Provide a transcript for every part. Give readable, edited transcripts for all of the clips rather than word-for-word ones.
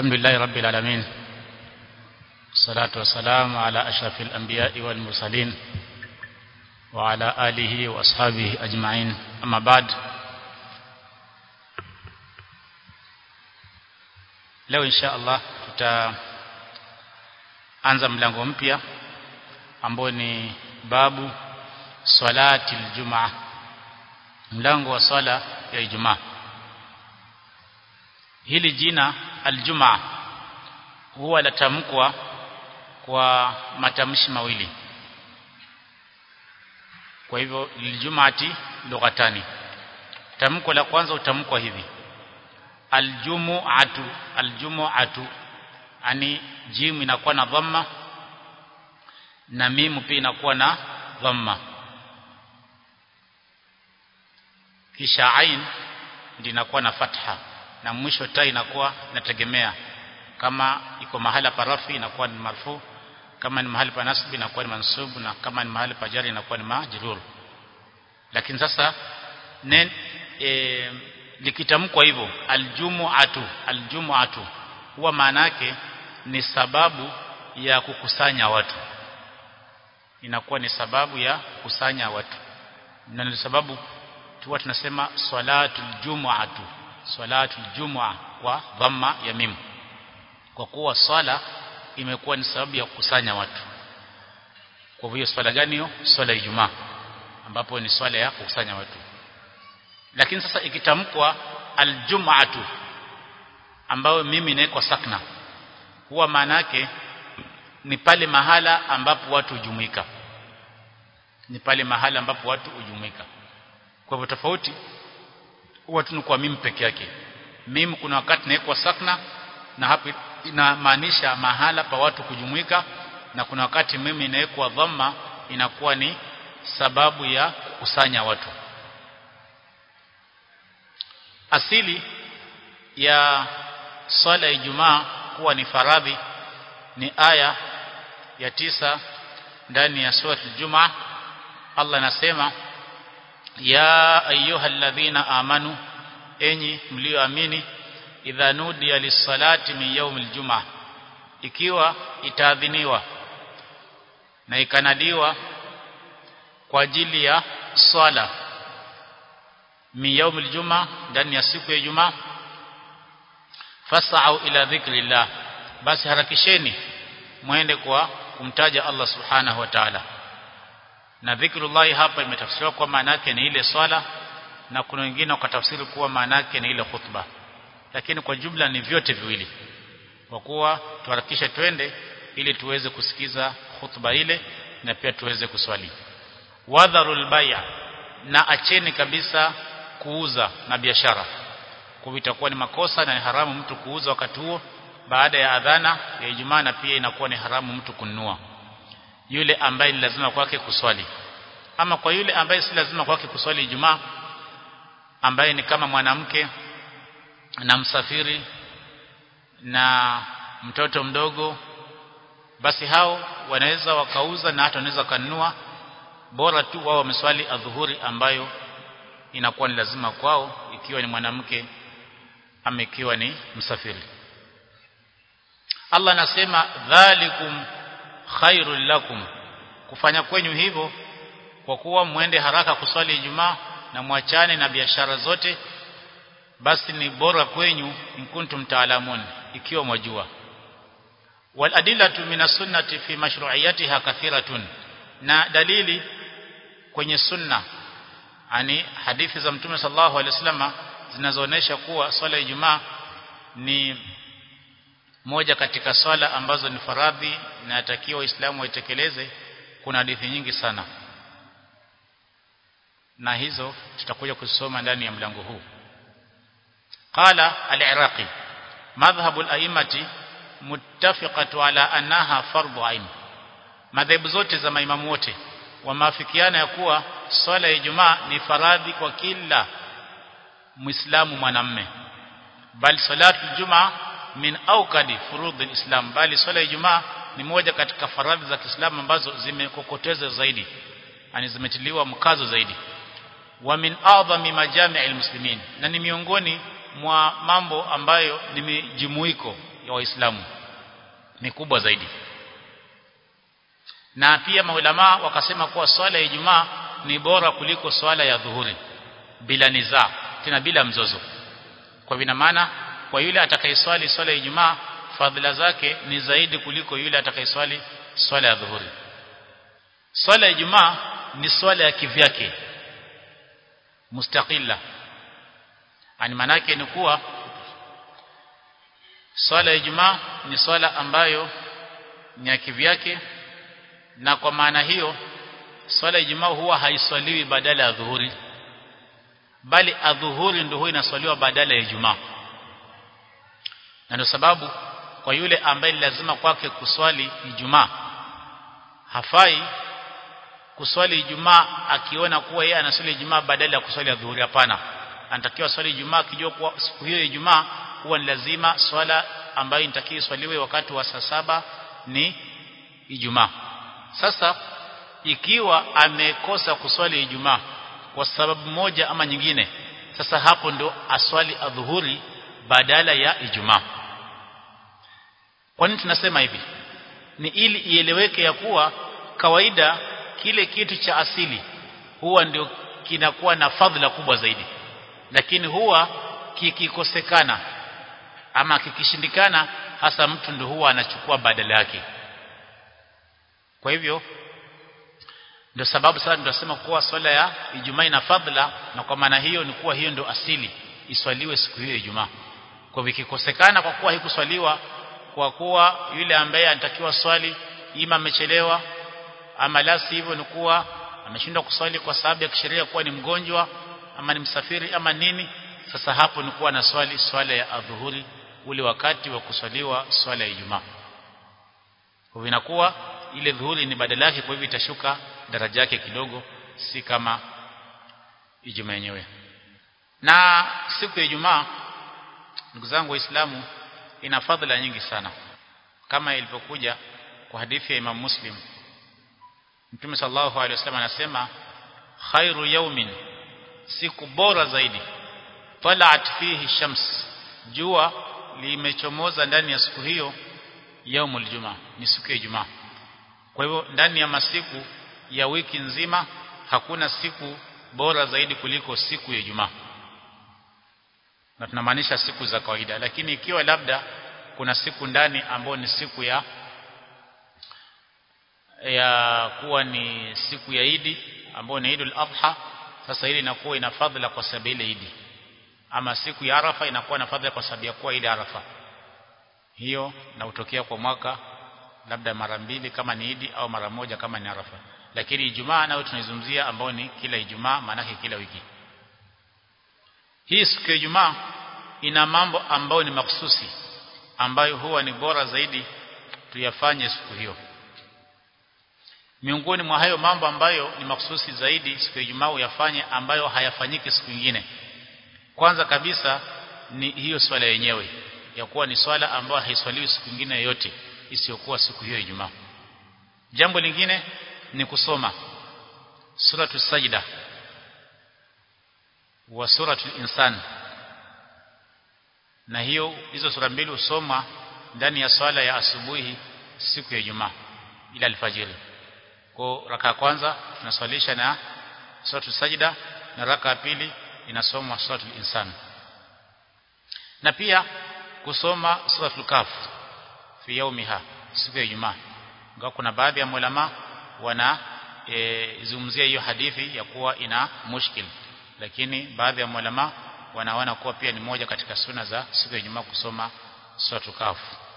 الحمد لله رب العالمين الصلاة والسلام على أشرف الأنبياء والمرسلين وعلى آله وأصحابه أجمعين أما بعد. leo insha Allah tutaanza mlango mpya ambao ni babu salati aljumaa, mlango wa swala ya Ijumaa. Hili jina aljumaa huwa latamkwa kwa matamshi mawili, kwa hivyo aljumaati lughatani. Tamko la kwanza utamkwa hivi aljumuatu, aljumuatu, yani jim inakuwa na dhamma na mim pia inakuwa na dhamma, kisha ain ndio inakuwa na fatha na mwisho ta inakuwa inategemea, kama iko mahala parafi inakuwa ni marfu, kama ni mahali pa nasb inakuwa ni mansub, na kama ni mahali pa jari inakuwa ni majrur. Lakini sasa likitamkwa hivyo aljumuatu, aljumuatu huwa maana yake ni sababu ya kukusanya watu, inakuwa ni sababu ya kukusanya watu, na ni sababu tuwa tunasema salatul jumuatu, salatul jumua kwa dhamma ya mim, kwa kuwa swala imekuwa ni sababu ya kukusanya watu. Kwa hivyo swala gani hiyo? Swala ya Ijumaa, ambapo ni swala ya kukusanya watu. Lakini sasa ikitamkwa aljumuatu ambayo mimi inaekwa sakna, huwa maana yake ni pale mahala ambapo watu hujumuika, ni pale mahala ambapo watu hujumuika. Kwa hivyo tofauti huwa tunakuwa mimi peke yake. Mimi kuna wakati inaekwa sakna na hapo inamaanisha mahala pa watu kujumuika, na kuna wakati mimi inaekwa dhamma inakuwa ni sababu ya kukusanya watu. Asili ya swala ya Ijumaa kuwa ni faradhi ni aya ya 9 ndani ya sura al-Jumaa. Allah anasema ya ayyuhalladhina amanu, enyi mlioamini, idha nudiya lis-salati min yawmil jumaa, ikiwa itaadhiniwa na ikanadiwa kwa ajili ya swala min yawmil jumaa, ndani ya siku ya Ijumaa, fas'au ila dhikrillah, basi harakisheni muende kwa kumtaja Allah subhanahu wa ta'ala. Na dhikrullah hapa imetafsiriwa kwa maana yake ni ile swala, na kuna wengine wakatafsiri kuwa maana yake ni ile khutba, lakini kwa jumla ni vyote viwili, kwa kuwa tuharakisha twende ili tuweze kusikiza khutba ile na pia tuweze kuswali. Wadharul bai'a, na acheni kabisa kuuza na biashara, kwa itakuwa ni makosa na ni haramu mtu kuuza wakati huo baada ya adhana ya Ijumaa, na pia inakuwa ni haramu mtu kununua yule ambaye ni lazima kwake kuswali. Ama kwa yule ambaye si lazima kwake kuswali Ijumaa, ambaye ni kama mwanamke na msafiri na mtoto mdogo, basi hao wanaweza wakauza na hata wanaweza kununua, bora tu wao wameswali adhuhuri ambayo inakuwa ni lazima kwao, ikiwa ni mwanamke ama ikiwa ni msafiri. Allah anasema dhalikum khairul lakum, kufanya kwenyu hivyo kwa kuwa muende haraka kuswali Ijumaa na muachane na biashara zote, basi ni bora kwenyu in kuntum taalamun, ikiwa mwajua. Wal adillatu minas sunnati fi mashru'iyatiha kathiratun, na dalili kwenye sunna, yani hadithi za Mtume sallallahu alaihi wasallam zinazoonesha kuwa swala ya Ijumaa ni moja katika swala ambazo ni faradhi na yatakiwa Waislamu waitekeleze. Kuna hadithi nyingi sana, na hizo tutakuja kusoma ndani ya mlango huu. Qala al-Iraqi madhhabu al-a'immati muttafiqatu ala annaha fardhu ain, madhehebu zote za maimamu wote wamaafikiana ya kuwa swala ya Ijumaa ni faradhi kwa kila Muislamu mwanamume, bali salatu al-Jumaa min awkadi furudhi al-Islam, bali swala ya Ijumaa ni moja katika faradhi za Kiislamu ambazo zimekokotezwa zaidi, yani zimetiliwa mkazo zaidi. Wa min a'dhami majami'il muslimin, na ni miongoni mwa mambo ambayo ni mijumuiko ya Waislamu ni kubwa zaidi. Na pia maulama wakasema kuwa swala ya Ijumaa ni bora kuliko swala ya dhuhuri bila nizaa, tena bila mzozo. Kwa vina maana kwa yule atakayeswali swala ya Ijumaa fadhila zake ni zaidi kuliko yule atakayeswali swala ya dhuhuri. Swala ya Ijumaa ni swala ya kivyake mustaqilla. Ani manake ni kuwa swala ya Ijumaa ni swala ambayo ni ya kivyake, na kwa maana hiyo swala ya Ijumaa huwa haiswaliwi badala ya dhuhuri, bali adhuhuri ndio huwa inaswaliwa badala ya Ijumaa. Na ndio sababu kwa yule ambaye lazima kwake kuswali Ijumaa, hafai kuswali Ijumaa akiona kuwa yeye anaswali Ijumaa badala ya kuswali adhuhuri. Hapana, anatakiwa swali Ijumaa akijua kuwa siku hiyo ya Ijumaa huwa ni lazima swala ambayo inatakiwa iswaliwe wakati wa saa 7 ni Ijumaa. Sasa ikiwa amekosa kuswali Ijumaa kwa sababu moja ama nyingine, sasa hapo ndo aswali adhuhuri badala ya Ijumaa. Kwa nini tunasema hivi? Ni ili ieleweke ya kuwa kawaida kile kitu cha asili huwa ndio kinakuwa na fadhila kubwa zaidi, lakini huwa kikikosekana ama kikishindikana, hasa mtu ndio huwa anachukua badala yake. Kwa hivyo ndio sababu sasa tunasema kuwa swala ya Ijumaa ina fadhila, na kwa maana hiyo ni kuwa hiyo ndio asili iswaliwe siku hiyo ya Ijumaa. Kwa hivyo kikosekana kwa kuwa haikuswaliwa, kwa kuwa yule ambaye anatakiwa swali ima amechelewa ama la sivyo ni kuwa ameshindwa kuswali kwa sababu ya kisheria kuwa ni mgonjwa ama ni msafiri ama nini, sasa hapo ni kuwa na swala ya adhuhuri ule wakati wa kuswaliwa swala ya Ijumaa. Kwa hivyo inakuwa ile dhuhuri ni badala yake, kwa hivyo itashuka daraja yake kidogo, si kama Ijumaa yenyewe. Na siku ya Ijumaa, ndugu zangu Waislamu, ina fadhila nyingi sana, kama ilivyokuja kwa hadithi ya Imam Muslim. Mtume sallallahu alaihi wasallam anasema khairu yawmin, siku bora zaidi, talat fihi shams, jua limechomoza ndani ya siku hiyo, yaumul jumaa, ni siku ya Ijumaa. Kwa hivyo ndani ya masiku ya wiki nzima hakuna siku bora zaidi kuliko siku ya Ijumaa, na tunamaanisha siku za kawaida. Lakini ikiwa labda kuna siku ndani ambayo ni siku ya kuwa ni siku ya Idi ambayo ni Eidul Adha, sasa ile inakuwa ina fadhila kwa sababu ile Idi. Ama siku ya Arafa inakuwa na fadhila kwa sababu ya kuwa ile Arafa hiyo na utokea kwa mwaka labda mara 2 kama ni Idi au mara 1 kama ni Arafa. Lakini Ijumaa nayo tunaizungumzia ambayo ni kila Ijumaa, maana yake kila wiki. Hii siku ya Ijumaa ina mambo ambayo ni makhsusi, ambayo huwa ni bora zaidi tuyafanye siku hiyo. Miongoni mwa hayo mambo ambayo ni makhsusi zaidi siku ya Ijumaa uyafanye, ambayo hayafanyiki siku nyingine, kwanza kabisa ni hiyo swala yenyewe, ya kuwa ni swala ambayo haiswaliwi siku nyingine yoyote isiyokuwa siku hiyo ya Ijumaa. Jambo lingine ni kusoma suratul Sajda wa suratul Insan, na hizo sura mbili usoma ndani ya swala ya asubuhi siku ya Ijumaa ila alfajiri. Kwa raka ya kwanza tunaswalisha na suratul Sajda, na raka ya pili inasomwa suratul Insan. Na pia kusoma suratul Kahf fi yaumiha siku ya Ijumaa. Ingawa kuna baadhi ya ulama wana zungumzia hiyo hadithi ya kuwa ina mushkil, lakini baadhi ya ulama wanaona kuwa pia ni moja katika sunna za siku ya Ijumaa kusoma suratul Kahf.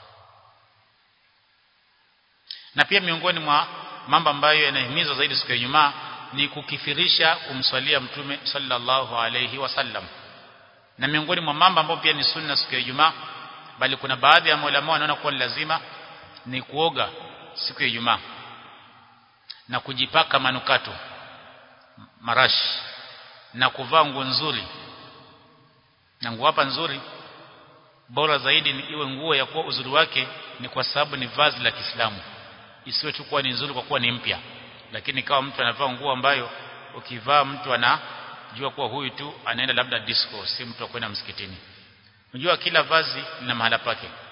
Na pia miongoni mwa mambo ambayo yanahimizwa zaidi siku ya Ijumaa ni kukithirisha kumswalia Mtume sallallahu alayhi wasallam. Na miongoni mwa mambo ambayo pia ni sunna siku ya Ijumaa, bali kuna baadhi ya ulama wanaona kuwa lazima, ni kuoga siku ya Ijumaa na kujipaka manukato, marashi, na kuvaa nguo nzuri. Na nguo hapa nzuri bora zaidi ni iwe nguo ya kuwa uzuri wake ni kwa sababu ni vazi la Kiislamu, isiwe tu kuwa ni nzuri kwa kuwa ni mpya. Lakini kama mtu anavaa nguo ambayo ukivaa mtu anajua kuwa huyu tu anaenda labda disco, si mtu akwenda msikitini. Unajua kila vazi lina mahala pake.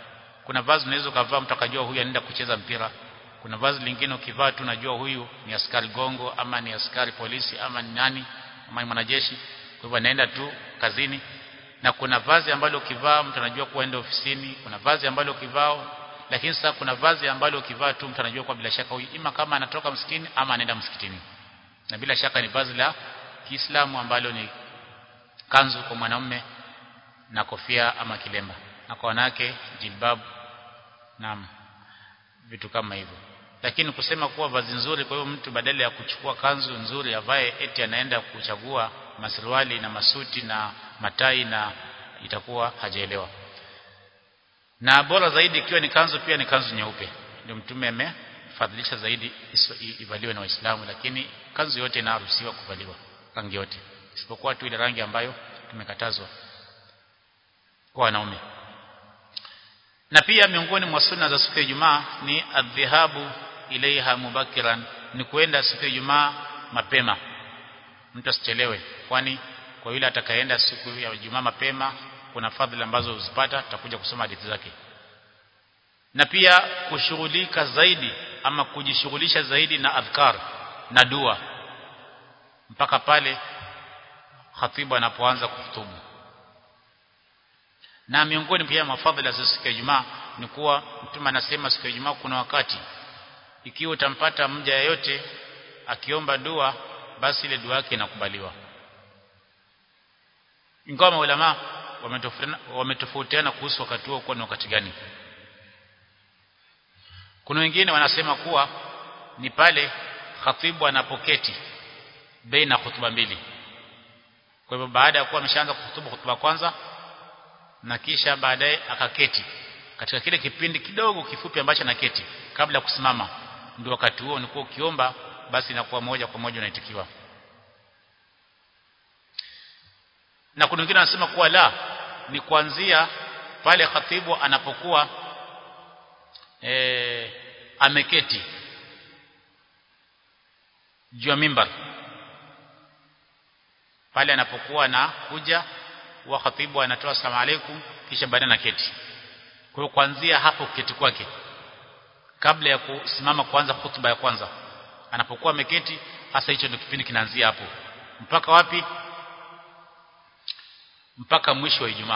kuna vazi unaweza kuvaa mtu akajua huyu anaenda kucheza mpira. Kuna vazi lingine ukivaa tu unajua huyu ni askari gongo ama ni askari polisi ama ni nani ama ni mwanajeshi, kwa hivyo anaenda tu kazini. Na kuna vazi ambalo ukivaa mtu anajua kuwa enda ofisini. Kuna vazi ambalo ukivaa, lakini sasa kuna vazi ambalo ukivaa tu mtu anajua kwa bila shaka huyu ima kama anatoka msikitini ama anaenda msikitini. Na bila shaka ni vazi la Kiislamu ambalo ni kanzu kwa mwanamume na kofia ama kilemba, na kwa wanawake jilbab na vitu kama hivyo. Lakini kusema kuwa vazi nzuri, kwa hiyo mtu badala ya kuchukua kanzu nzuri avae eti anaenda kuchagua masuruali na masuti na matai, na itakuwa hajaelewa. Na bora zaidi ikiwa ni kanzu pia ni kanzu nyeupe, ndio mtume amefadhilisha zaidi ivaliwe na Waislamu. Lakini kanzu yote inaruhusiwa kuvaliwa, rangi yote, isipokuwa tu ile rangi ambayo tumekatazwa kwa wanaume. Na pia miongoni mwa sunna za siku ya Ijumaa ni adhihabu ilaiha mubakiran, ni kuenda siku ya Ijumaa mapema, mtu asichelewe, kwani kwa yule atakayeenda siku ya Ijumaa mapema kuna fadhila ambazo uzipata, tutakuja kusoma hadithi zake. Na pia kushughulika zaidi ama kujishughulisha zaidi na adhkar na dua mpaka pale khatibu anapoanza kuhutubu. Na miongoni pia mafadhila za siku ya Ijumaa ni kuwa mtume anasema siku ya Ijumaa kuna wakati ikiwa utampata mja yeyote akiomba dua, basi ile dua yake inakubaliwa. Ingawa maulama wametofautiana kuhusu wakati huo kwa ni wakati gani. Kuna wengine wanasema kuwa ni pale khatibu anapoketi baina hutuba mbili. Kwa hivyo baada ya kuwa ameshaanza kuhutubu hutuba kwanza na kisha baadaye akaketi, katika kile kipindi kidogo kifupi ambacho anaketi kabla ya kusimama, ndio wakati huo unakuwa ukiomba basi inakuwa moja kwa moja unaitikiwa. Na kuna wengine wanasema kuwa la, ni kuanzia pale khatibu anapokuwa ameketi juu ya mimbar, pale anapokuwa na kuja wa khatibu anatoa asalamu alaykum, kisha baadaye anaketi. Kwa hiyo kuanzia hapo kiti kwake kabla ya kusimama kuanza hutuba ya kwanza, anapokuwa ameketi, hasa hicho ndio kipindi kinaanzia hapo mpaka wapi? Mpaka mwisho wa Ijumaa.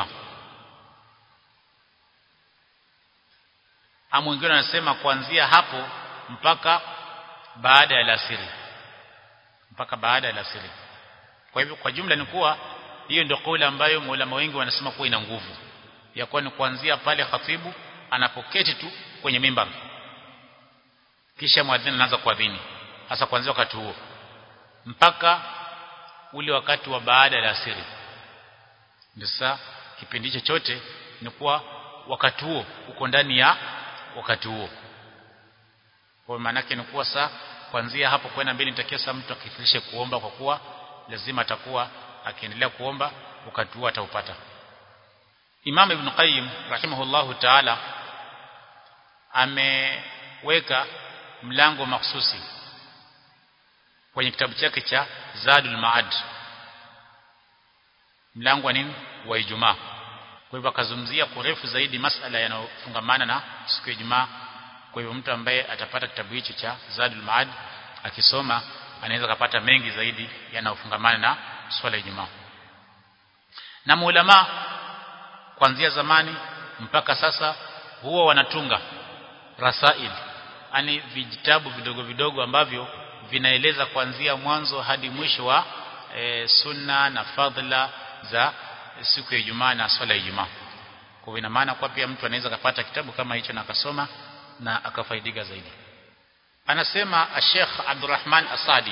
Ama wengine wanasema kuanzia hapo mpaka baada ya alasiri, mpaka baada ya alasiri. Kwa hivyo kwa jumla ni kuwa hiyo ndio kauli ambayo maulama wengi wanasema kuwa ina nguvu, ya kuwa ni kuanzia pale khatibu anapoketi tu kwenye mimbar, kisha muadhini anaanza kuadhini, hasa kuanzia wakati huo mpaka ule wakati wa baada ya alasiri. Ndio sasa kipindi chochote ni kuwa wakati huo uko ndani ya wakati huo. Kwa maana yake ni kuwa sasa kuanzia hapo kwenda mbele nitakia sasa mtu akifirishe kuomba, kwa kuwa lazima atakuwa akiendelea kuomba wakati huo ataupata. Imam Ibn Qayyim rahimahullahu ta'ala ameweka mlango mahsusi kwenye kitabu chake cha Zadul Ma'ad, mlango wa nini? Wa Ijumaa. Kwa hivyo akazungumzia kurefu zaidi masala yanayofungamana na siku ya Ijumaa. Kwa hivyo mtu ambaye atapata kitabu hicho cha Zadul Ma'ad akisoma anaweza kupata mengi zaidi yanayofungamana na swala ya Ijumaa. Na maulama kuanzia zamani mpaka sasa huwa wanatunga rasail, yani vijitabu vidogo vidogo ambavyo vinaeleza kuanzia mwanzo hadi mwisho wa sunna na fadhila za siku ya Ijumaa na swala ya Ijumaa. Kwa hivyo ina maana kwa pia mtu anaweza kupata kitabu kama hicho na akasoma na akafaidika zaidi. Anasema Sheikh Abdurrahman Asadi,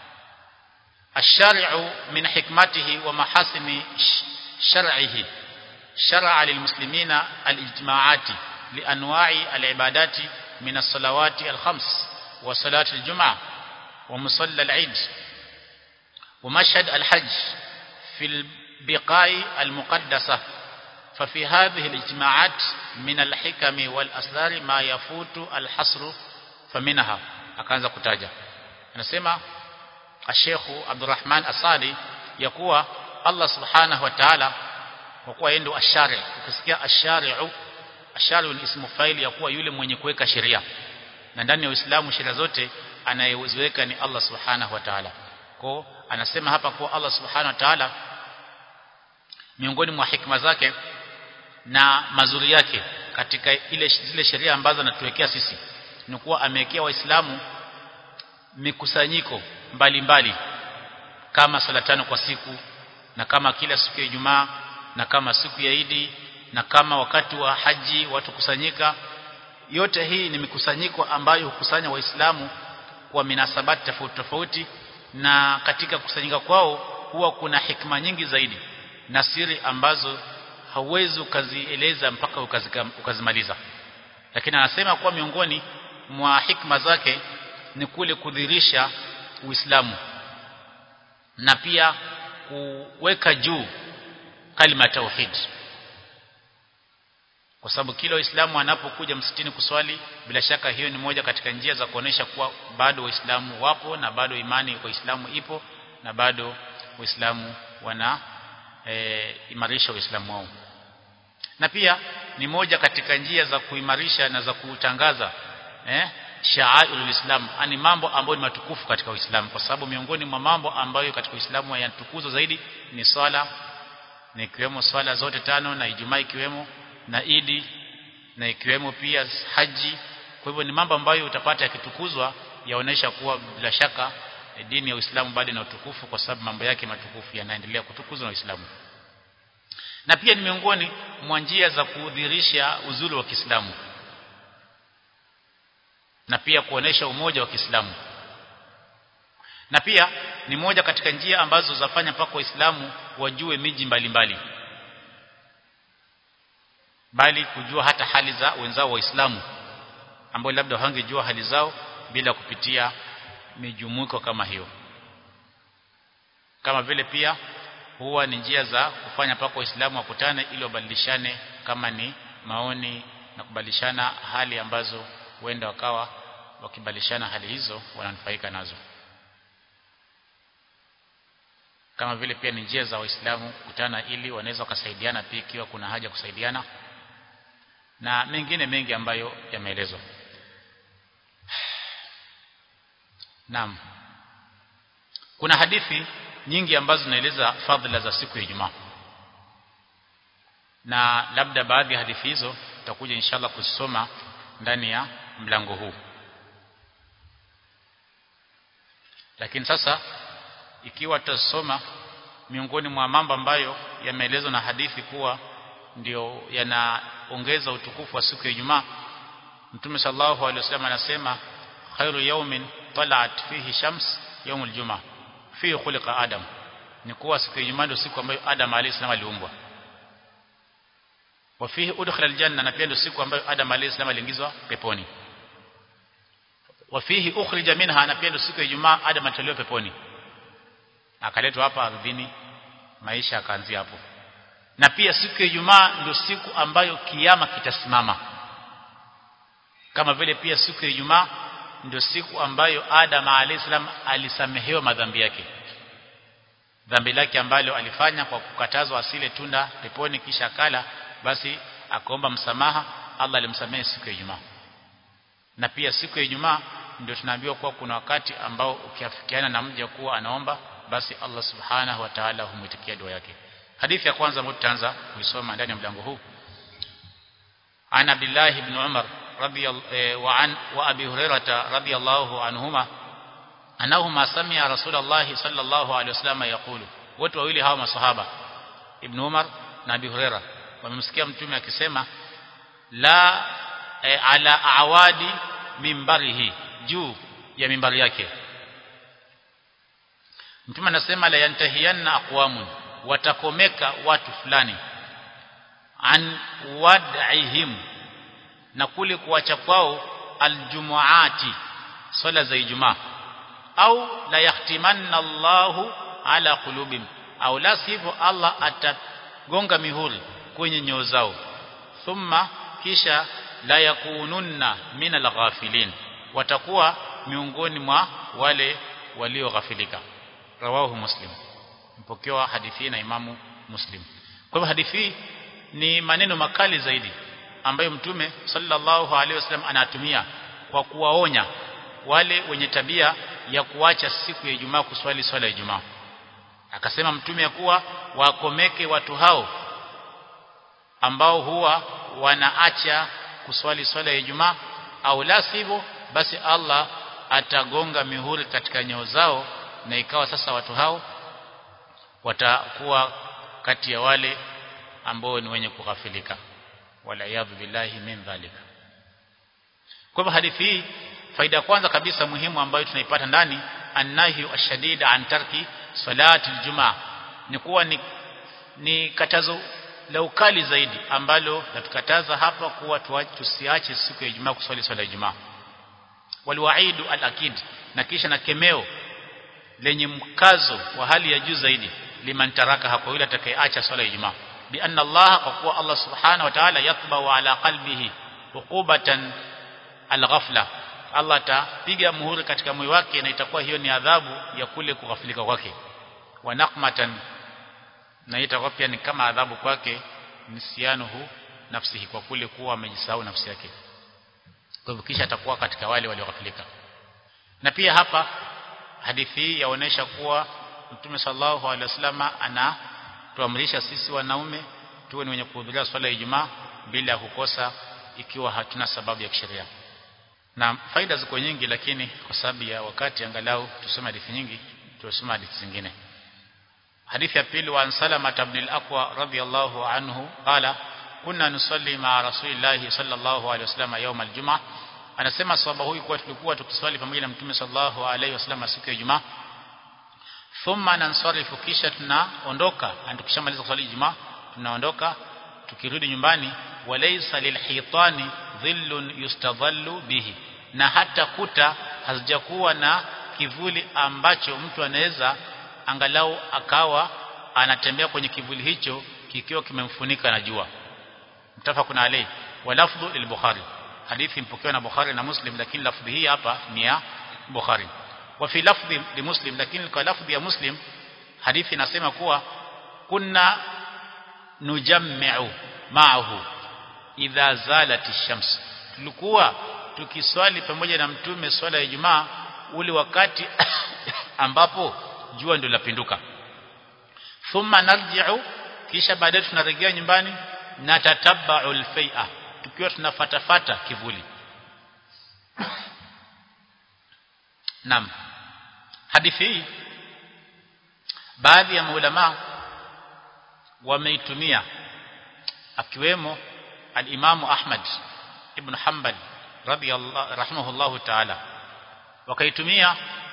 الشارع من حكمته ومحاسن شرعه شرع للمسلمين الاجتماعات لأنواع العبادات من الصلوات الخمس وصلاة الجمعة ومصلى العيد ومشهد الحج في البقاع المقدسة. ففي هذه الاجتماعات من الحكم والأسرار ما يفوت الحصر فمنها. akaanza kutaja, anasema Sheikh Abdurrahman Asadi ya kuwa Allah Subhanahu wa Ta'ala, kwa kuwa yeye ndo ashari. Ukisikia ashari'u, ashari ni ismu fa'il ya kuwa yule mwenye kuweka sheria, na ndani ya Uislamu sheria zote anayeziweka ni Allah subhanahu wa ta'ala. Kwa anasema hapa kwa Allah subhanahu wa ta'ala miongoni mwa hikma zake na mazuri yake katika zile sheria ambazo anatuwekea sisi ni kuwa amewekea Waislamu mikusanyiko mbalimbali kama sala 5 kwa siku, na kama kila siku ya Ijumaa, na kama siku ya Idi, na kama wakati wa haji watu kusanyika. Yote hii ni mikusanyiko ambayo hukusanya Waislamu kwa minasabati tofauti tofauti, na katika kusanyika kwao huwa kuna hikma nyingi zaidi na siri ambazo hauwezi ukazieleza mpaka ukazimaliza. Lakini anasema kuwa miongoni mwa hikma zake ni kule kudhirisha Uislamu na pia kuweka juu kalima tauhid, kwa sababu kila Waislamu anapokuja msikitini kuswali, bila shaka hiyo ni moja katika njia za kuonesha kuwa bado Waislamu wapo na bado imani kwa Uislamu ipo na bado Waislamu wana imarisha Uislamu wao. Na pia ni moja katika njia za kuimarisha na za kutangaza sha'airul Islam, ani mambo ambayo ni matukufu katika Uislamu, kwa sababu miongoni mwa mambo ambayo katika Uislamu yanatukuzwa zaidi ni swala, na ikiwemo swala zote 5 na Ijumaa ikiwemo, na Idi na ikiwemo pia haji. Kwa hivyo ni mambo ambayo utapata yakitukuzwa yaonesha kuwa bila shaka dini ya Uislamu bado ina utukufu, kwa sababu mambo yake matukufu yanaendelea kutukuzwa na Uislamu. Na pia ni miongoni mwa njia za kudhihirisha uzuri wa Kiislamu na pia kuonesha umoja wa Kiislamu. Na pia ni moja katika njia ambazo zafanya mpaka Waislamu wajue miji mbalimbali, bali kujua hata hali za wenzao Waislamu ambao labda hawangejua hali zao bila kupitia mijumuiko kama hiyo. Kama vile pia huwa ni njia za kufanya mpaka Waislamu wakutane ili wabadilishane kama ni maoni na kubadilishana hali ambazo huenda wakawa wakibadilishana hali hizo wananufaika nazo. Kama vile pia ni njia za Waislamu kukutana ili wanaweza kusaidiana pia ikiwa kuna haja kusaidiana, na mengine mengi ambayo yameelezwa. Naam, kuna hadithi nyingi ambazo zinaeleza fadhila za siku ya Ijumaa, na labda baadhi ya hadithi hizo tutakuja inshallah kusoma ndani ya mlango huu. Lakini sasa ikiwa tutasoma miongoni mwa mambo ambayo yameelezwa na hadithi kuwa ndio yanaongeza utukufu wa siku ya Ijumaa, Mtume sallallahu alaihi wasallam anasema khairu yawmin tala'at fihi shams yawmul jumaa fihi khuliqa adam, ni kuwa siku ya Ijumaa ndio siku ambayo Adam alayhi salam aliumbwa. Wa fihi udkhila aljanna, na pia ndio siku ambayo Adam alayhi salam aliingizwa peponi. Wa fihi ukhrija minha, na pia ndio siku ya Ijumaa Adam atolewa peponi akaletwa hapa ardhini, maisha akaanzia hapo. Na pia siku ya Ijumaa ndio siku ambayo kiyama kitasimama, kama vile pia siku ya Ijumaa ndio siku ambayo Adam alayhi salam alisamehewa madhambi yake, dhambi lake ambalo alifanya kwa kukatazwa asile tunda peponi kisha akala, basi akaomba msamaha, Allah alimsamehe siku ya Ijumaa. Na pia siku ya Ijumaa ndio tunaambiwa kuwa kuna wakati ambao ukiafikiana na mja kuwa anaomba, basi Allah subhanahu wa ta'ala humwitikia dua yake. Hadithi ya kwanza ambayo tutaanza kuisoma ndani ya mlango huu, ana Abdullah ibn Umar wa Abi Hurairah radhiyallahu anhuma anahuma sami'a Rasulullah sallallahu alaihi wasallam yaqulu. Wote wawili hawa masahaba Ibn Umar na Abi Hurairah wamemsikia mtume akisema la ala awadi mimbarihi, juu ya mimbari yake. Mtume anasema la yantahiyanna aqwamun, watakomeka watu fulani, an wad'ihim, na kule kuacha kwao aljumuati, swala za Ijumaa, au la yahtimanna Allahu ala qulubihim, au la sivyo Allah atagonga mihuri kwenye nyoyo zao, thumma kisha la yakununna minal ghafilin, watakuwa miongoni mwa wale walioghafilika. Rawahu Muslim, mpokewa hadithi na Imamu Muslim. Kwa hivyo hadithi ni maneno makali zaidi ambayo mtume sallallahu alaihi wasallam anatumia kwa kuwaonya wale wenye tabia ya kuacha siku ya Ijumaa kuswali swala ya Ijumaa. Akasema mtume ya kuwa wakomeke watu hao ambao huwa wanaacha kuswali swala ya Ijumaa, au la sivyo basi Allah atagonga mihuri katika nyoo zao, na ikawa sasa watu hao watakuwa kati ya wale ambao ni wenye kughafilika, wala yadhu billahi min dhalika. Kwa hivyo hadithi hii, faida kwanza kabisa muhimu ambayo tunaipata ndani, annahyu ashadid an tarki salati aljumaa, ni kuwa ni katazo la ukali zaidi ambalo natukataza hapa kuwa tusiache siku ya Ijumaa kuswali swala ya Ijumaa. Walwaidu alakid, na kisha na kemeo lenye mkazo wa hali ya juu zaidi, liman taraka, hapo yule atakayeacha swala ya Ijumaa, bi anna Allah, kwa kuwa Allah subhanahu wa ta'ala yatba ala qalbihi uqubatan alghafla, Allah atapiga muhuri katika moyo wake, na itakuwa hiyo ni adhabu ya kule kughafilika kwake, wa naqmatan, na itakuwa pia ni kama adhabu kwake, nisyanuhu nafsihi, kwa kule kuwa amejisahau nafsi yake. Kwa hivyo kisha atakuwa katika wale walioghafilika. Na pia hapa hadithi hii yaonesha kuwa Mtume sallallahu alaihi wasallam anatuamrisha sisi wanaume tuwe ni wenye kuhudhuria swala ya Ijumaa bila ya kukosa, ikiwa hatuna sababu ya kisheria. Na faida ziko nyingi, lakini kwa sababu ya wakati angalau tusome hadithi nyingi, tusome hadithi zingine. Hadithi ya pili, wa Salama ibn al-Aqwa radiyallahu anhu qala kunna nusalli ma'a rasulillahi sallallahu alayhi wasallam yawm al-jum'ah. Anasema sahaba huyu kwa tulikuwa tukiswali pamoja na Mtume sallallahu alayhi wasallam siku ya Ijumaa. Thumma nansarifu, kisha tunaondoka, tukishamaliza kuswali Ijumaa tunaondoka tukirudi nyumbani. Walaysa lilhitani dhillun yustadhallu bihi, na hata kuta hazijakuwa na kivuli ambacho mtu anaweza angalau akawa anatembea kwenye kivuli hicho kikiwa kimemfunika na jua. Mtafaqun alayhi wa lafdhu al-Bukhari, hadithi mpokewa na Bukhari na Muslim, lakini lafdhi hii hapa ni ya Bukhari. Wa fi lafdhi li Muslim, lakini kwa lafdhi ya Muslim hadithi inasema kuwa kunna nujammi'u ma'ahu idha zalati shams, tulikuwa tukiswali pamoja na mtume swala ya Ijumaa ule wakati ambapo jua ndio lapinduka. Thumma narji'u, kisha baadaye tunarejea nyumbani, na tatabba'u al-fai'a, tukiwa tunafatafata kivuli. Naam, hadithi hii baadhi ya maulama wameitumia, akiwemo al-Imam Ahmad ibn Hanbal rahimahullahu ta'ala, wakaitumia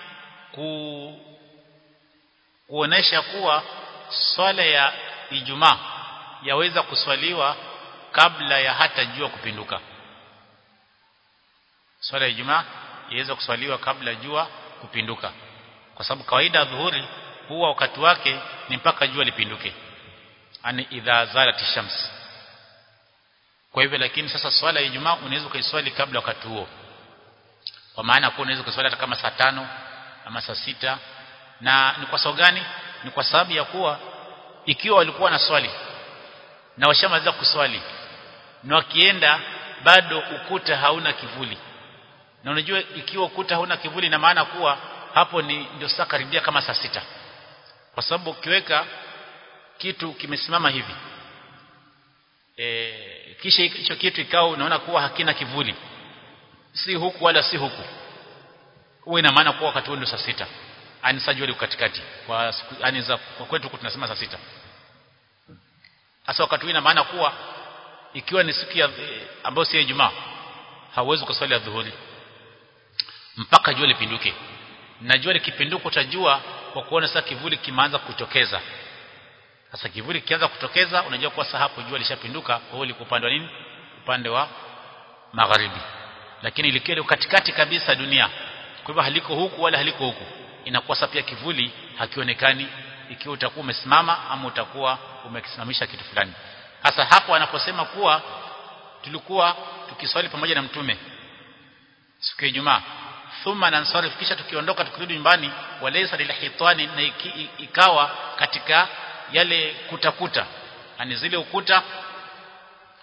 kuonesha kuwa swala ya Ijumaa yaweza kuswaliwa kabla ya hata jua kupinduka. Swala ya Ijumaa yaweza kuswaliwa kabla jua kupinduka, kwa sababu kawaida dhuhuri huwa wakati wake ni mpaka jua lipinduke, ani idha zalati shams. Kwa hivyo lakini sasa swala ya Ijumaa unaweza kuiswali kabla wakati huo, kwa maana kwa unaweza kuswali hata kama saa 5 ama saa 6. Na ni kwa sababu gani? Ni kwa sababu ya kuwa ikiwa walikuwa na swali na washamaliza kuswali na wakienda bado ukuta hauna kivuli, na unajua ikiwa ukuta hauna kivuli na maana kuwa hapo ni ndio saa karibia kama saa 6, kwa sababu ukiweka kitu kimesimama hivi kisha hicho kitu ikao unaona kuwa hakina kivuli, si huku wala si huku, huwa ina maana kuwa wakati huo ndio saa 6, ani sajuli katikati, kwa ani za kwa kwetu tunasema saa 6. Hasa wakati huo ina maana kuwa ikiwa ni siku ya ambayo si Ijumaa hauwezi kuswali adhuhuri mpaka jua lipinduke, na jua likipinduka utajua kwa kuona sasa kivuli kimeanza kutokeza. Sasa kivuli kianza kutokeza unajua kwa sasa hapo jua lishapinduka, kwa hiyo liko upande wa nini? Upande wa magharibi. Lakini likiwa katikati kabisa dunia, kwa hivyo haliko huku wala haliko huku, inakuwa sasa pia kivuli hakionekani ikiwa utakuwa umesimama ama utakuwa umekisimamisha kitu fulani. Sasa hapo anaposema kuwa tulikuwa tukiswali pamoja na mtume siku ya Ijumaa, thumma nansarif, kisha tukiondoka tukirudi nyumbani, walaysa lilhitani, na ikawa katika yale kutakuta, yani zile ukuta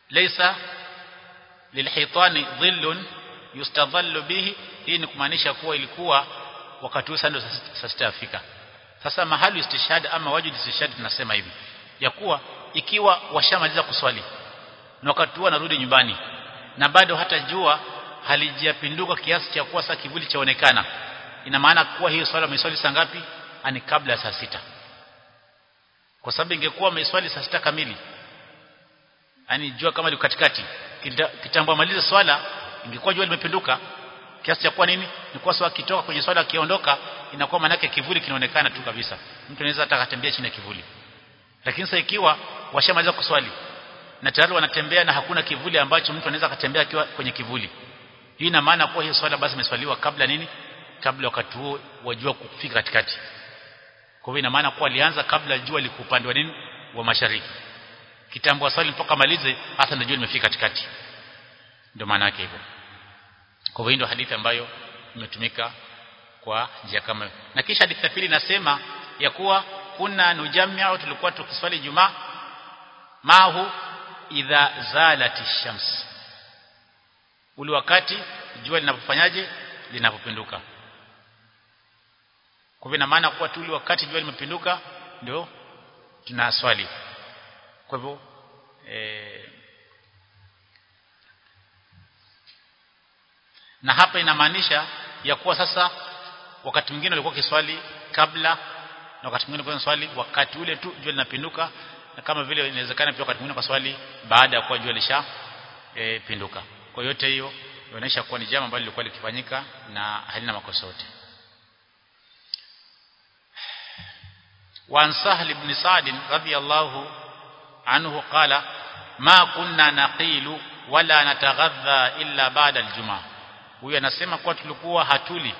laysa lilhitani dhillun yustadhallu bihi. Hii ni kumaanisha kuwa ilikuwa wakati huo ndio saa 6 afika. Sasa mahali istishhad ama wajib istishhad tunasema hivi ya kuwa ikiwa washamaliza kuswali na wakati huo anarudi nyumbani na bado hata jua halijapinduka kiasi cha kuwa sasa kivuli chaonekana, ina maana kuwa hiyo swala umeswali saa ngapi? Ani kabla ya saa 6. Kwa sababu ingekuwa umeswali saa 6 kamili, yani jua kama liko katikati, kitambo amaliza swala ingekuwa jua limepinduka kiasi cha kuwa nini? Ni kwa sababu akitoka kwenye swala akiondoka, inakuwa maana yake kivuli kinaonekana tu kabisa. Mtu anaweza hata akatembea chini ya kivuli. Lakini sasa ikiwa washamaliza kuswali na tayari wanatembea na hakuna kivuli ambacho mtu anaweza akatembea akiwa kwenye kivuli, hii ina maana kuwa hiyo swala basi imeswaliwa kabla nini? Kabla wakati huo wa jua kufika katikati. Kwa hivyo ina maana kuwa alianza kabla jua liko upande wa nini? Wa mashariki. Kitambo swali mpaka malize hasa ndio jua limefika katikati. Ndio maana yake hivyo. Kwa hivyo ndio hadithi ambayo imetumika kwa njia kama hiyo. Na kisha hadithi ya pili inasema ya kuwa kuna nujamia, tulikuwa tukiswali Ijumaa mahu idha zalati shams, ule wakati jua linapofanyaje? Linapopinduka. Kwa hivyo ina maana kuwa tu ule wakati jua limepinduka ndio tunaswali. Kwa hivyo na hapa inamaanisha ya kuwa sasa wakati mwingine walikuwa kiswali kabla na wakati mwingine kwa swali wakati ule tu jua linapinduka, na kama vile inawezekana pia wakati mwingine kwa swali baada ya kuwa jua lisha pinduka. Kwa yote hiyo inaonyesha kuwa ni jambo ambalo lilikuwa likifanyika na halina makosa yote. Wa Sahal ibn Sa'd radhiyallahu anhu qala ma kunna naqilu wala nataghadha illa ba'da al-jum'ah. Huyu anasema kuwa tulikuwa hatuli,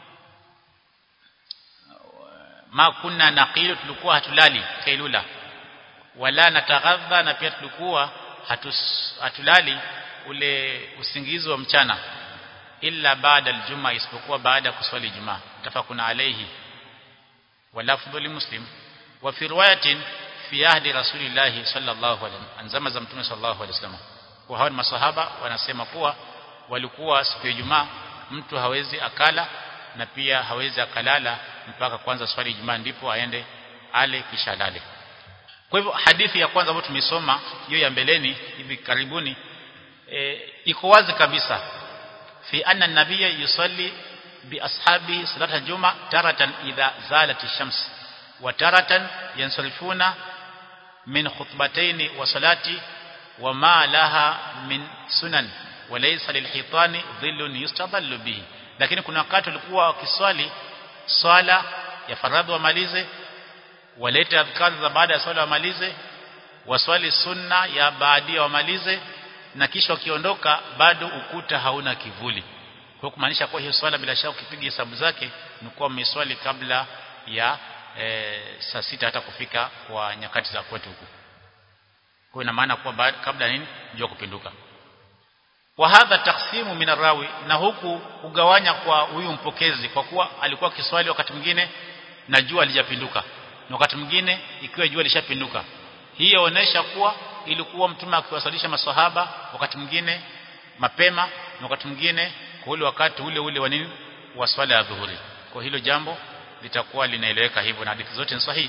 ma kunna naqilu, tulikuwa hatulali kailula, wala nataghadha, na pia tulikuwa hatulali ule usingizi wa mchana, illa baada al-jum'a, isipokuwa baada ya kuswali Ijumaa. Tafakuna alayhi wa lafdhu li Muslim. Wa fi riwayatin fi ahdi Rasulillah sallallahu alaihi wasallam, anzama za Mtume sallallahu alaihi wasallam. Kwa hao masahaba wanasema kuwa walikuwa siku ya Ijumaa mtu hawezi akala na pia hawezi akalala mpaka kwanza swali Ijumaa ndipo aende ale kisha lale. Kwa hivyo hadithi ya kwanza ambayo tumesoma hiyo ya mbeleni hivi karibuni iko wazi kabisa fi anna an-nabiyya yusalli bi ashabihi salata al-jum'a taratan idha zalat ash-shams wa taratan yansarifuna min khutbatayn wa salati wa ma laha min sunan wa laysa lilhitani dhillun yustadallu bihi. Lakini kuna wakati walikuwa wakiswali swala ya faradhi wamalize, walete adhkar za baada ya swala wamalize, waswali sunna ya baadia wamalize, na kisha wakiondoka bado ukuta hauna kivuli. Kwa kumaanisha kwa hiyo swala bila shaka ukipiga hesabu zake ni kuwa umeswali kabla ya saa 6 hata kufika kwa nyakati za kwetu huku. Kwa ina maana kuwa kabla nini? Jua kupinduka. Wa hadha taqsimu min arrawi, na huku ugawanya kwa huyu mpokezi, kwa kuwa alikuwa kiswali wakati mwingine na jua alijapinduka na wakati mwingine ikiwa jua lishapinduka. Hii inaonyesha kuwa ilikuwa mtume akiwasalisha maswahaba wakati mwingine mapema na wakati mwingine kwa ule wakati ule wa nini? Wa swala ya dhuhuri. Kwa hilo jambo litakuwa linaeleweka hivyo na hadithi zote ni sahihi.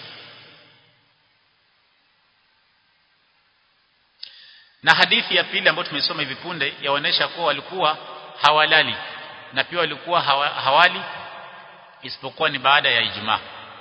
Na hadithi ya pili ambayo tumesoma hivi punde yaonesha kuwa walikuwa hawalali na pia walikuwa hawali isipokuwa ni baada ya Ijumaa.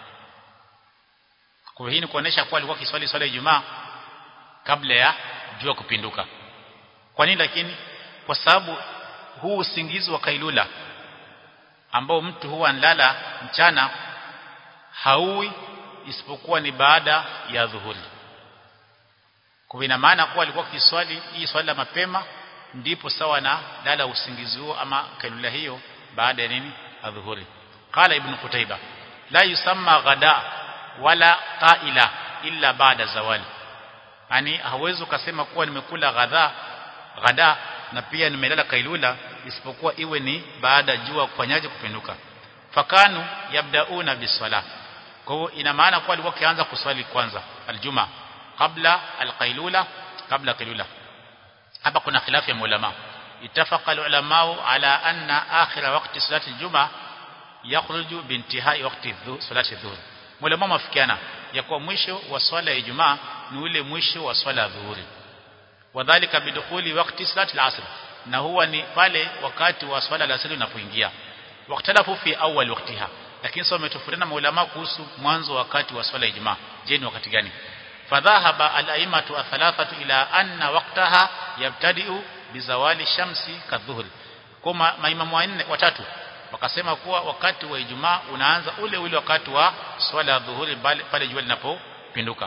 Kwa hii ni kuonesha kuwa walikuwa kiswali swala ya Ijumaa kabla ya jua kupinduka. Kwa nini lakini? Kwa sababu huu usingizi wa kailula ambao mtu huwa analala mchana haui isipokuwa ni baada ya dhuhuri. Kwa ina maana kuwa alikuwa kiswali hii swala mapema ndipo sawa na lala usingizi huo ama kailula hiyo baada ya nini? Adhuhuri. Qala Ibn Qutayba la yusamma ghada wala qaila illa baada zawali. Yani hawezi ukasema kuwa nimekula ghada na pia nimelala kailula isipokuwa iwe ni baada jua kufanyaje? Kupinduka. Fakanu yabdauna biswala. Kwa hiyo ina maana kuwa alikuwa kianza kuswali kwanza aljuma kabla alqailula, kabla kailula. hapa kuna khilafu ya ulama. Ittafaqa ulama ala anna akhir waqti salati al-jum'a yakhruju bintihai waqti salati adh-dhuhr. Ulama mafikiana ya kuwa mwisho wa swala ya Ijumaa ni ule mwisho wa swala ya dhuhuri, wadhālika bidukhuli waqti salati al-'asr, na huwa ni pale wakati wa swala ya asr unapoingia. Waqtalafu fi awwal waqtiha, lakini sasa umetofautiana maulama kuhusu mwanzo wakati wa swala ya Ijumaa. Je, ni wakati gani? Fadhahaba al-a'immatu ath-thalathatu ila anna waqtaha yabtadi'u bizawali shamsi kadhuhri. Kama maimamu wanne watatu wakasema kuwa wakati wa Ijumaa unaanza ule ule wakati wa swala ya dhuhuri pale jua linapopinduka.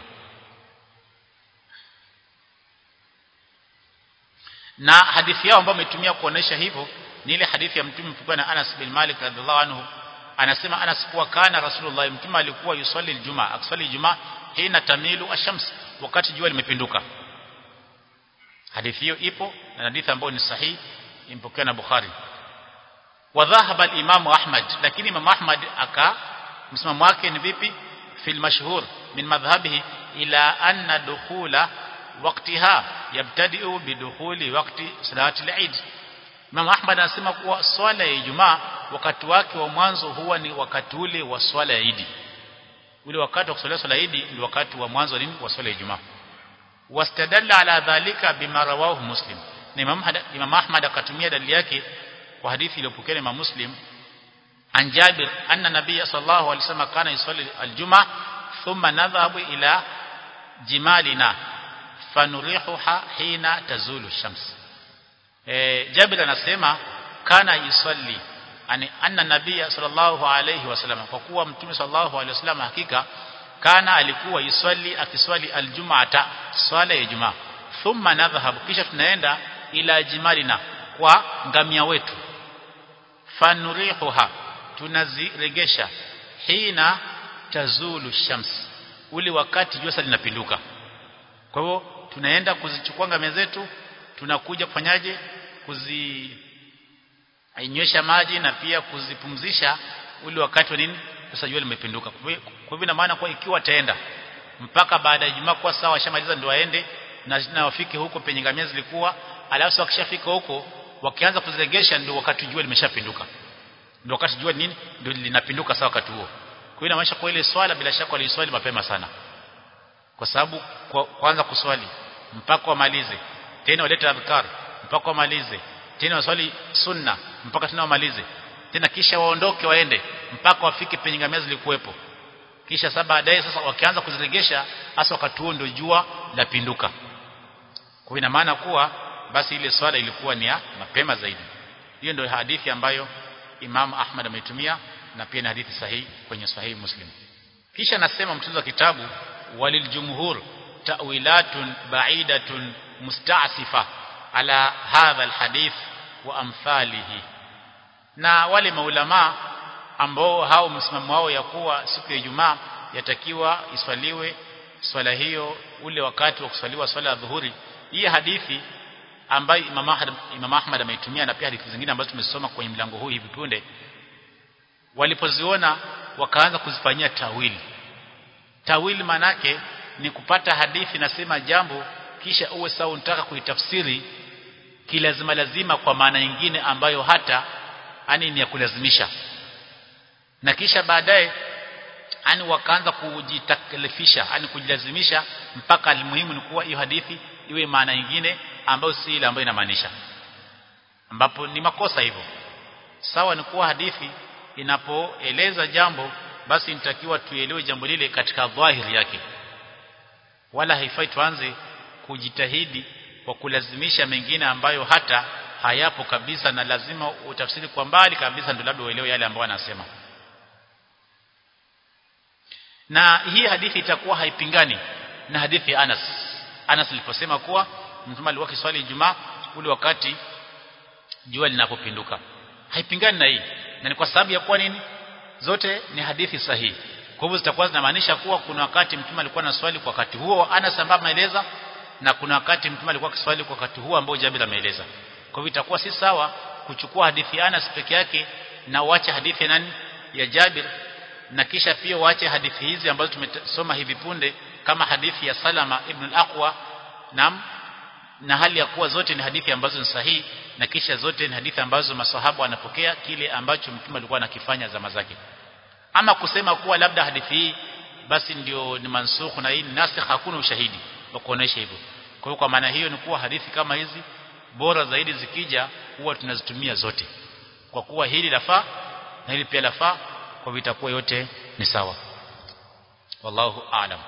Na hadithi yao ambayo umetumia kuonesha hivyo ni ile hadithi ya Mtume mkubwa na Anas bin Malik radhiallahu anhu. Anasema Anas kuwa kana Rasulullah, Mtume alikuwa yusali aljumaa, akiswali Ijumaa hina tamilu ashams, wakati jua limepinduka. Hadithi hiyo ipo na hadithi ambayo ni sahihi, impokewa na Bukhari. Wa dhahaba al-Imam Ahmad, lakini Imam Ahmad msimamo wake ni vipi? Fil mashhur min madhhabihi ila anna dukhula waqtiha yabtadi'u bidukhuli waqti salati al-Eid. Imam Ahmad anasema kuwa swala ya Ijumaa wakati wake wa mwanzo huwa ni wakati ule wa swala ya Eid. Ule wakati wa swala ya Eid ni wakati wa mwanzo wa swala ya Ijumaa. Wastadalla ala dhalika bima rawahu Muslim. Na Imam Ahmad akatumia dalili yake kwa hadithi iliyopokewa na Imam Muslim an Jabir anna Nabiy sallallahu alaihi wasallam kana yusalli al-jum'a thumma nadhhabu ila jimalina fanurihuha hina tazulu shams. Jabir anasema kana yusalli anna Nabiy sallallahu alaihi wasallam, kwa kuwa Mtume sallallahu alaihi wasallam hakika kana alikuwa yusalli akiswali al-jum'ata, swala ya Ijumaa, thumma nadhhabu, kisha tunaenda ila jimalina, kwa ngamia wetu, fanurihuha, tunaziregesha, hina tazulu shams, ule wakati jua linapinduka. Kwa hivyo tunaenda kuzichukua ngamia zetu, tunakuja kufanyaje? Kuzinywesha maji na pia kuzipumzisha ule wakati wa nini? Sasa jua limepinduka. Kwa hivyo ina maana kwa ikiwa taenda mpaka baada ya Ijumaa kwa sawa shamaliza ndio waende na wafike huko penye ngamia zilikuwa, alafu wakishafika huko wakianza kuziregesha ndio wakati jua limeshapinduka. Ndio wakati jua nini? Ndio linapinduka sawa wakati huo. Kwa hiyo inamaanisha kwa ile swala bila shaka waliswali mapema sana. Kwa sababu kwanza kuswali mpaka wamalize, tena walete adhkar mpaka wamalize, tena waswali sunna mpaka tena wamalize, tena kisha waondoke waende mpaka wafike penye ngamia zilikuwepo. Kisha sasa baadaye sasa wakianza kuziregesha, hasa wakati huo ndio jua lapinduka. Kwa ina maana kuwa basi ile swala ilikuwa ni ya mapema zaidi. Hiyo ndio hadithi ambayo Imam Ahmad ametumia na pia ni hadithi sahihi kwenye sahihi Muslim. Kisha nasema mtunzi wa kitabu, walil jumhur ta'wilatun ba'idatun musta'sifa ala hadha alhadith wa amthalihi. Na wale maulama ambao hao msimamo wao ya kuwa siku ya Ijumaa yatakiwa iswaliwe swala hiyo ule wakati wa kuswaliwa swala ya dhuhuri, hii hadithi ambayo Imam Ahmad ameitumia na pia hadithi zingine ambazo tumesoma kwenye mlango huu hivi punde, walipoziona wakaanza kuzifanyia tawili. Tawili manake ni kupata hadithi nasema jambo kisha uwe sawa unataka kuitafsiri lazima kwa maana nyingine ambayo hata ni ya kulazimisha, na kisha baadaye wakaanza kujitakalifisha kujilazimisha mpaka muhimu ni kuwa hiyo hadithi iwe maana nyingine ambayo si ile ambayo inamaanisha, ambapo ni makosa hivyo. Sawa ni kuwa hadithi inapoeleza jambo basi inatakiwa tuelewe jambo lile katika dhahiri yake, wala haifai tuanze kujitahidi kwa kulazimisha mengine ambayo hata hayapo kabisa, na lazima utafsiri kwa mbali kabisa ndio labda uelewe yale ambayo anasema. Na hii hadithi itakuwa haipingani na hadithi ya Anas aliposema kuwa Mtume alikuwa akiswali Ijumaa ule wakati jua linapopinduka. Haipingani na hii, na ni kwa sababu ya kuwa nini? Zote ni hadithi sahihi. Kwa hivyo zitakuwa zinamaanisha kuwa kuna wakati Mtume alikuwa anaswali kwa wakati huo Anas ambaye ameeleza, na kuna wakati Mtume alikuwa akiswali kwa wakati huo ambao Jabir ameeleza. Kwa hivyo itakuwa si sawa kuchukua hadithi ya Anas peke yake na uache hadithi ya nani? Ya Jabir, na kisha pia uache hadithi hizi ambazo tumesoma hivi punde kama hadithi ya Salama ibn al-Aqwa na hali ya kuwa zote ni hadithi ambazo ni sahihi, na kisha zote ni hadithi ambazo maswahaba wanapokea kile ambacho mtume alikuwa anakifanya zama zake. Ama kusema kuwa labda hadithi hii basi ndio ni mansukh na hii ni nasikh, hakuna ushahidi wa kuonesha hivyo. Kwa hiyo kwa maana hiyo ni kuwa hadithi kama hizi bora zaidi zikija huwa tunazitumia zote, kwa kuwa hili lafaa na hili pia lafaa, kwa vitakuwa yote ni sawa. Wallahu a'lam.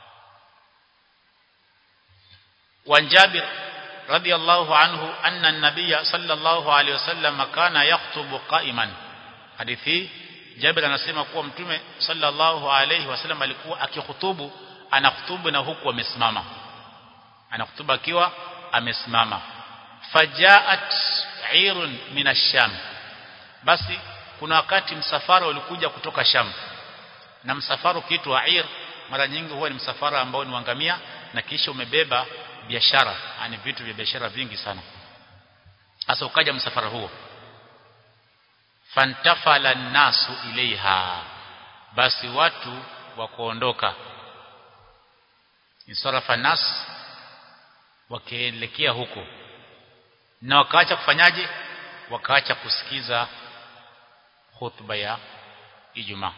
Wa Jabir radiyallahu anhu anna an-nabiy sallallahu alayhi wasallam kana yakhutubu qa'iman. Hadithi Jabir anasema kuwa mtume sallallahu alayhi wasallam alikuwa akihutubu, anahutubu na huku amesimama, anahutubu akiwa amesimama. Fajaat 'irun min ash-sham, basi kuna wakati msafara ulikuja kutoka Sham. Na msafara kitu wa 'ir mara nyingi huwa ni msafara ambao ni wangamia na kisha umebeba biashara, yani vitu vya biashara vingi sana. Sasa ukaja msafara huo, fantafala nasu ilaiha, basi watu wakaondoka, insarafa nas, wakielekea huko, na wakaacha kufanyaje? Wakaacha kusikiza khutba ya Ijumaa.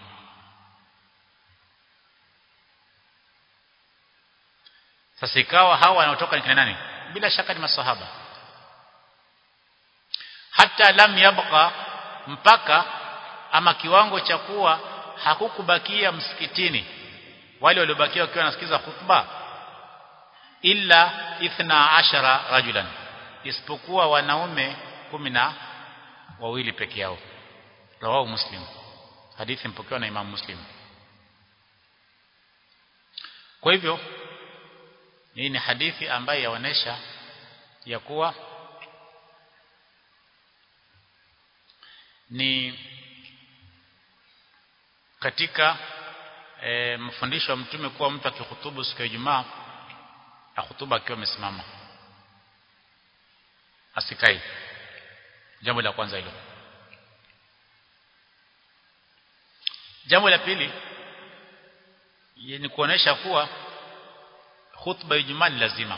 Sasa ikawa hawa wanaotoka ni kina nani? Bila shaka ni maswahaba. Hata lam yabqa, mpaka ama kiwango cha kuwa hakukubakia msikitini wale waliobakia wakiwa wanasikiza khutba illa 12 rajulan, isipokuwa wanaume 12 peke yao. Rawahu Muslim, hadithi mpokewa na Imam Muslim. Kwa hivyo hii ni hadithi ambayo yaonesha ya kuwa ni katika mafundisho ya mtume kuwa mtu akihutubu siku ya Ijumaa ahutuba akiwa amesimama, asikai. Jambo la kwanza hilo. Jambo la pili ni kuonesha kuwa khutba ya Ijumaa ni lazima.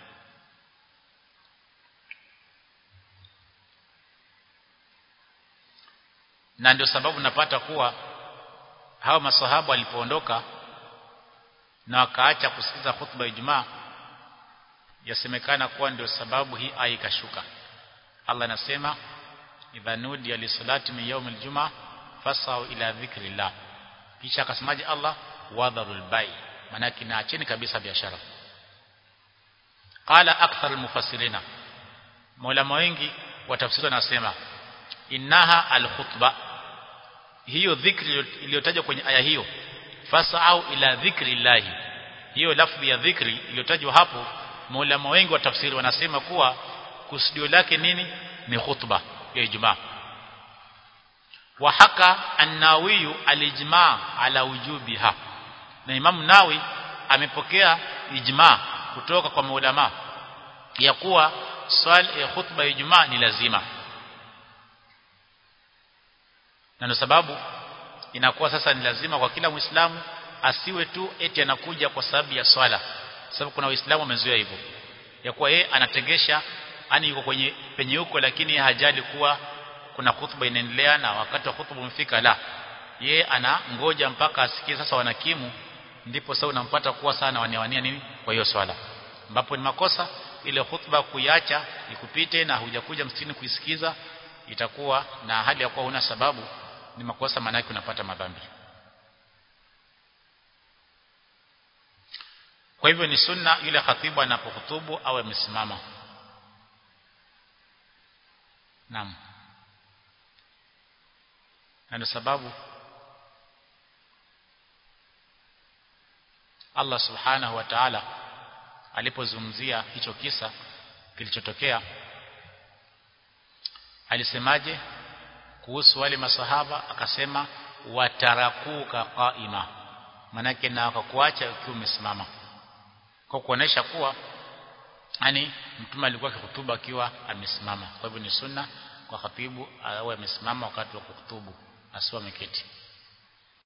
Na ndio sababu napata kuwa hao maswahaba walipoondoka na wakaacha kusikiza khutba ya Ijumaa, yasemekana kuwa ndio sababu hii aya ikashuka. Allah anasema idha nudiya lisalati min yawmil jumaa fasau ila dhikrillah, kisha akasemaje Allah, wadharul bai, maana kinaacheni kabisa biashara. Qala akthar almufassirina, maulama wengi wa tafsiri wanasema innaha alkhutba, hiyo dhikri iliyotajwa kwenye aya hiyo, fasau ila dhikrillah, hiyo lafzi ya dhikri iliyotajwa hapo, maulama wengi wa tafsiri wanasema kuwa kusudio lake nini? Ni khutba ya Ijumaa. Wa haka an-Nawawi al-ijma' ala wujubiha, na Imam Nawawi amepokea ijma' kutoka kwa maulama ya kuwa swala ya khutba ya Ijumaa ni lazima. Na ndio sababu inakuwa sasa ni lazima kwa kila Muislamu, asiwe tu eti anakuja kwa sababu ya swala. Sababu kuna Waislamu wamezoea hivyo, ya kuwa yeye anategesha, yani yuko kwenye penye huko, lakini hajali kuwa kuna khutba inaendelea na wakati wa khutba umefika. La, yeye anangoja mpaka asikie sasa wanakimu, ndipo sasa unampata kuwa sana waniwania nini kwa hiyo swala, ambapo ni makosa ile khutba kuiacha ikupite na hujakuja msikitini kuisikiza, itakuwa na hali ya kuwa huna sababu, ni makosa, maana yake unapata madhambi. Kwa hivyo ni sunna yule khatibu anapohutubu awe amesimama. Naam. Na ndio sababu Allah subhanahu wa ta'ala alipozungumzia hicho kisa kilichotokea, alisemaje kuhusu wale maswahaba? Akasema watarakuka qaima, maana yake na wakakuacha ukiwa umesimama, kwa kuonesha kuwa yani mtume alikuwa akihutuba akiwa amesimama. Kwa hivyo ni sunna kwa khatibu awe amesimama wakati wa kuhutubu, asiwe ameketi.